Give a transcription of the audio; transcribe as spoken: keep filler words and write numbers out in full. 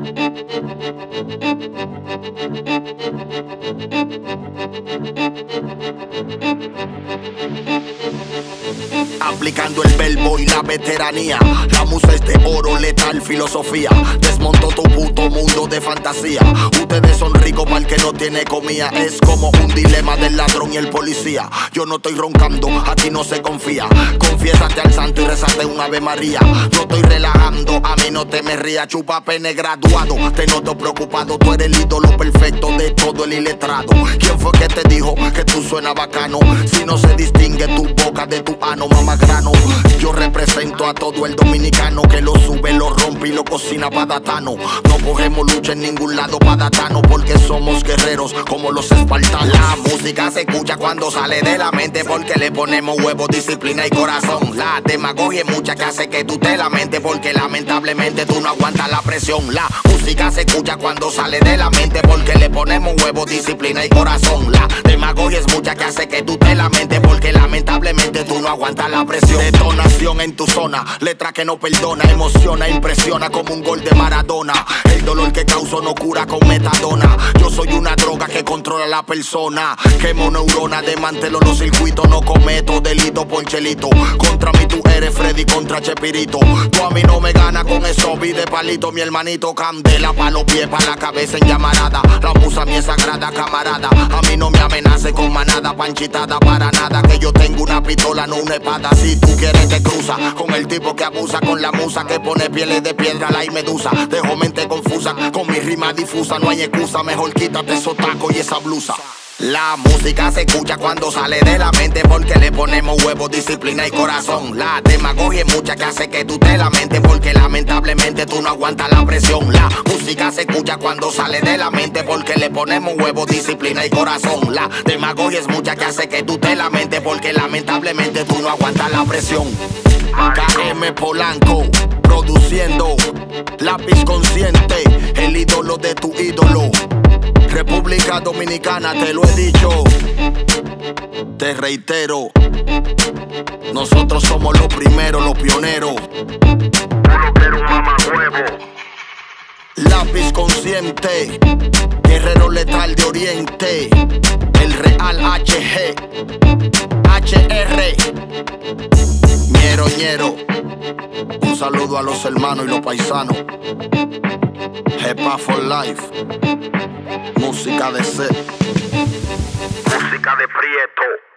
Aplicando el verbo y la veteranía. La musa es de oro, letal filosofía. Desmonto tu puto mundo de fantasía. Ustedes son ricos para el que no tiene comida. Es como un dilema del ladrón y el policía. Yo no estoy roncando, aquí no se confía. Confiésate al santo y rezate un Ave María. No estoy relajando, a mí no te me rías. Chupa pene graduado, te noto preocupado. Tú eres el ídolo perfecto de todo el iletrado. ¿Quién fue que te dijo que tú suenas bacano? Si no se distingue tu boca de tu ano, mamá grano. Yo represento a todo el dominicano que lo sube, lo rompe y lo cocina padatano. No cogemos lucha en ningún lado padatano, porque somos guerreros como los espartanos. La música se escucha cuando sale de la mente, porque le ponemos huevo, disciplina y corazón. La demagogia es mucha que hace que tú te lamentes, porque lamentablemente tú no aguantas la presión. La música se escucha cuando sale de la mente, porque le ponemos huevo, disciplina y corazón. La demagogia es mucha que hace que tú te lamentes, porque lamentablemente tú no aguantas la presión. Detonación en tu zona, letra que no perdona, emociona, impresiona como un gol de Maradona. El dolor que causo no cura con metadona. Yo soy una droga que controla a la persona. Quemo neuronas, desmantelo los circuitos. No cometo delito por chelito. Contra mí tú eres Freddy contra Chepirito. Tú a mí no me ganas con eso, vi de palito. Mi hermanito candela pa' los pies, pa' la cabeza en llamarada. La musa mía es sagrada, camarada. A mí no me amenace con manada, panchitada para nada. Que yo tengo una pistola, no una espada. Si tú quieres que cruza con el tipo que abusa, con la musa que pone pieles de piedra, la y medusa. Dejo mente confusa, con mi rima difusa. No hay excusa, mejor quítate esos tacos y esa blusa. La música se escucha cuando sale de la mente, porque le ponemos huevo, disciplina y corazón. La demagogia es mucha que hace que tú te lamentes, porque lamentablemente tú no aguantas la presión. La música se escucha cuando sale de la mente, porque le ponemos huevo, disciplina y corazón. La demagogia es mucha que hace que tú te lamentes, porque lamentablemente tú no aguantas la presión. K M Polanco, produciendo Lápiz Consciente, el ídolo de tu ídolo. República Dominicana, te lo he dicho, te reitero, nosotros somos los primeros, los pioneros. Uno quiere un mamahuevo. Lápiz Consciente, guerrero letal de Oriente, el Real H G, H R, ñero ñero. Un saludo a los hermanos y los paisanos. Hepa for life. Música de set. Música de Prieto.